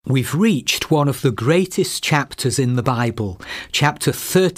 We've reached one of the greatest chapters in the Bible, chapter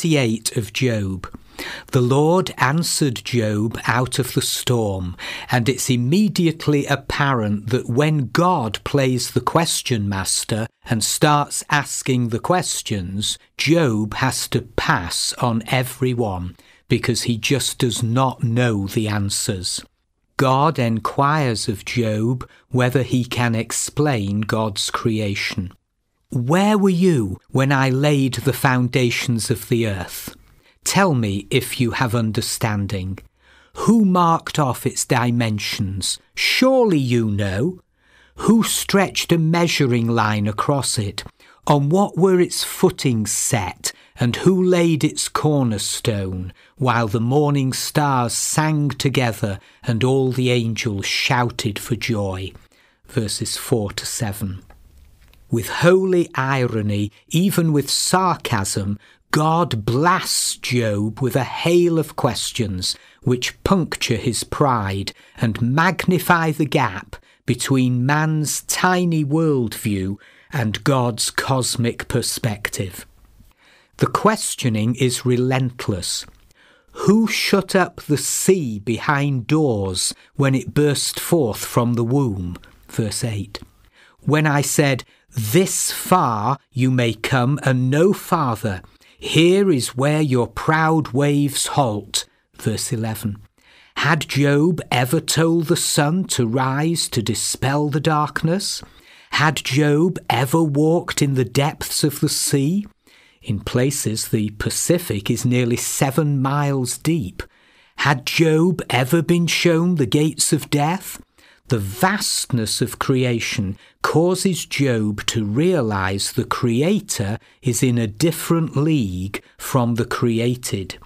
38 of Job. The Lord answered Job out of the storm, and it's immediately apparent that when God plays the question master and starts asking the questions, Job has to pass on every one because he just does not know the answers. God enquires of Job whether he can explain God's creation. Where were you when I laid the foundations of the earth? Tell me if you have understanding. Who marked off its dimensions? Surely you know. Who stretched a measuring line across it? On what were its footings set? And who laid its cornerstone, while the morning stars sang together and all the angels shouted for joy? Verses 4 to 7. With holy irony, even with sarcasm, God blasts Job with a hail of questions which puncture his pride and magnify the gap between man's tiny worldview and God's cosmic perspective. The questioning is relentless. Who shut up the sea behind doors when it burst forth from the womb? Verse 8. When I said, "This far you may come and no farther. Here is where your proud waves halt." Verse 11. Had Job ever told the sun to rise to dispel the darkness? Had Job ever walked in the depths of the sea? In places, the Pacific is nearly 7 miles deep. Had Job ever been shown the gates of death? The vastness of creation causes Job to realize the Creator is in a different league from the created.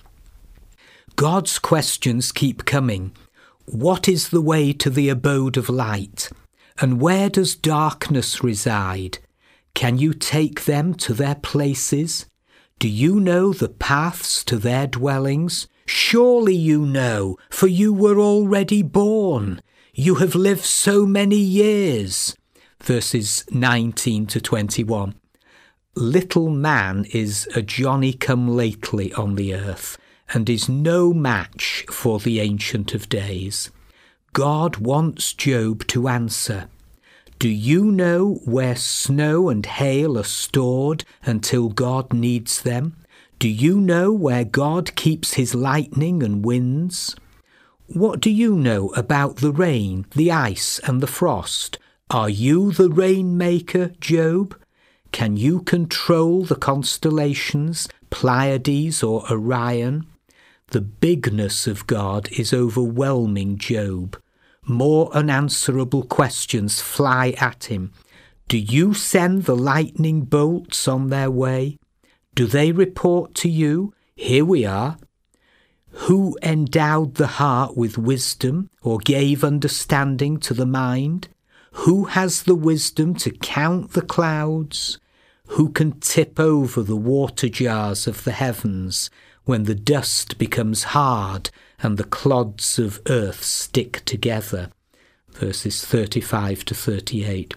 God's questions keep coming. What is the way to the abode of light? And where does darkness reside? Can you take them to their places? Do you know the paths to their dwellings? Surely you know, for you were already born. You have lived so many years. Verses 19 to 21. Little man is a Johnny-come-lately on the earth, and is no match for the Ancient of Days. God wants Job to answer. Do you know where snow and hail are stored until God needs them? Do you know where God keeps his lightning and winds? What do you know about the rain, the ice, and the frost? Are you the rainmaker, Job? Can you control the constellations, Pleiades or Orion? The bigness of God is overwhelming Job. More unanswerable questions fly at him. Do you send the lightning bolts on their way? Do they report to you, "Here we are"? Who endowed the heart with wisdom or gave understanding to the mind? Who has the wisdom to count the clouds? Who can tip over the water jars of the heavens when the dust becomes hard and the clods of earth stick together? Verses 35 to 38.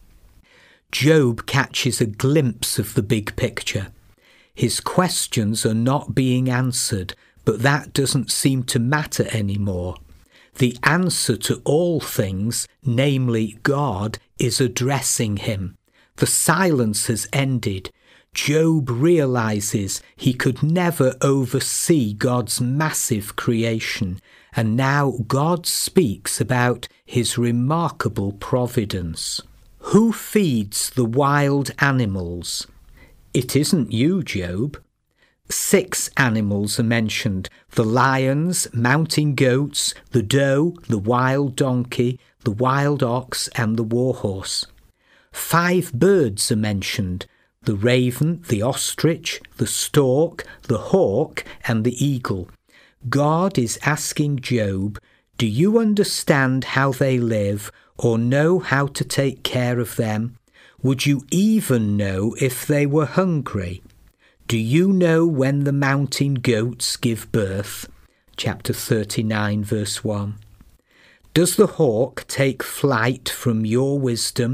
Job catches a glimpse of the big picture. His questions are not being answered, but that doesn't seem to matter anymore. The answer to all things, namely God, is addressing him. The silence has ended. Job realizes he could never oversee God's massive creation, and now God speaks about his remarkable providence. Who feeds the wild animals? It isn't you, Job. 6 animals are mentioned: the lions, mountain goats, the doe, the wild donkey, the wild ox, and the warhorse. 5 birds are mentioned: the raven, the ostrich, the stork, the hawk, and the eagle. God is asking Job, do you understand how they live or know how to take care of them? Would you even know if they were hungry? Do you know when the mountain goats give birth? Chapter 39, verse 1. Does the hawk take flight from your wisdom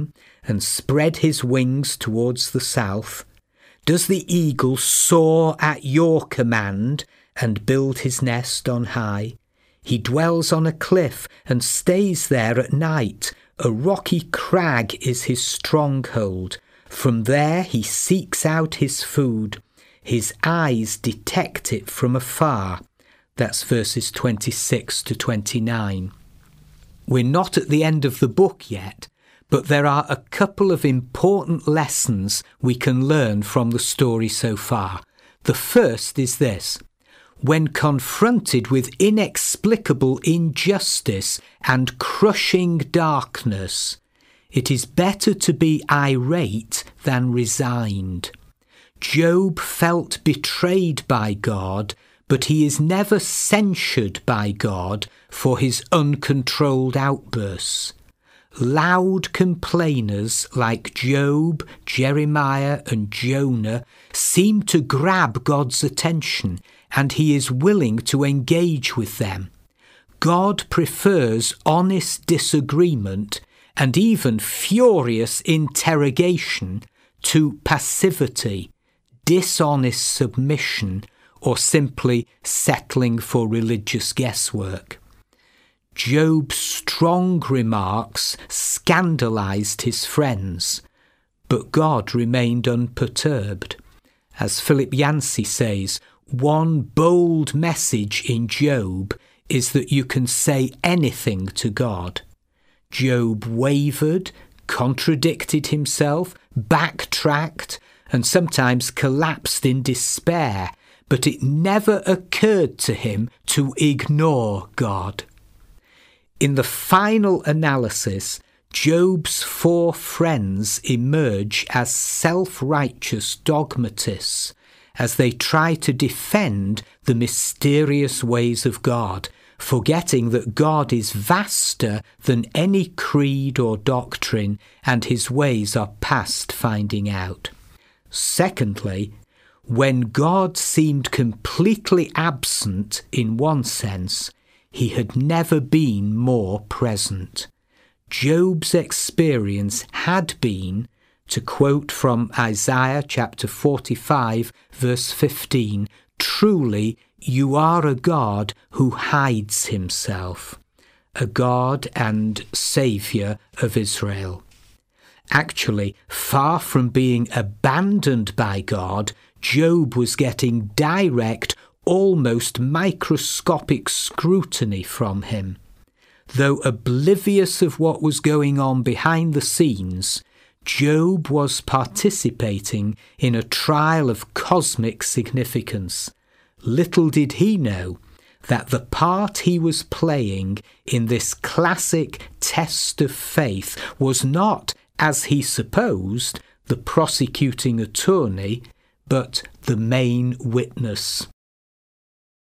and spread his wings towards the south? Does the eagle soar at your command and build his nest on high? He dwells on a cliff and stays there at night. A rocky crag is his stronghold. From there he seeks out his food. His eyes detect it from afar. That's verses 26 to 29. We're not at the end of the book yet, but there are a couple of important lessons we can learn from the story so far. The first is this: when confronted with inexplicable injustice and crushing darkness, it is better to be irate than resigned. Job felt betrayed by God, but he is never censured by God for his uncontrolled outbursts. Loud complainers like Job, Jeremiah, and Jonah seem to grab God's attention, and he is willing to engage with them. God prefers honest disagreement and even furious interrogation to passivity, dishonest submission, or simply settling for religious guesswork. Job's strong remarks scandalized his friends, but God remained unperturbed. As Philip Yancey says, one bold message in Job is that you can say anything to God. Job wavered, contradicted himself, backtracked, and sometimes collapsed in despair, but it never occurred to him to ignore God. In the final analysis, Job's four friends emerge as self-righteous dogmatists as they try to defend the mysterious ways of God, forgetting that God is vaster than any creed or doctrine, and his ways are past finding out. Secondly, when God seemed completely absent in one sense, he had never been more present. Job's experience had been, to quote from Isaiah chapter 45, verse 15, "Truly you are a God who hides himself, a God and Saviour of Israel." Actually, far from being abandoned by God, Job was getting direct, almost microscopic scrutiny from him. Though oblivious of what was going on behind the scenes, Job was participating in a trial of cosmic significance. Little did he know that the part he was playing in this classic test of faith was not, as he supposed, the prosecuting attorney, but the main witness.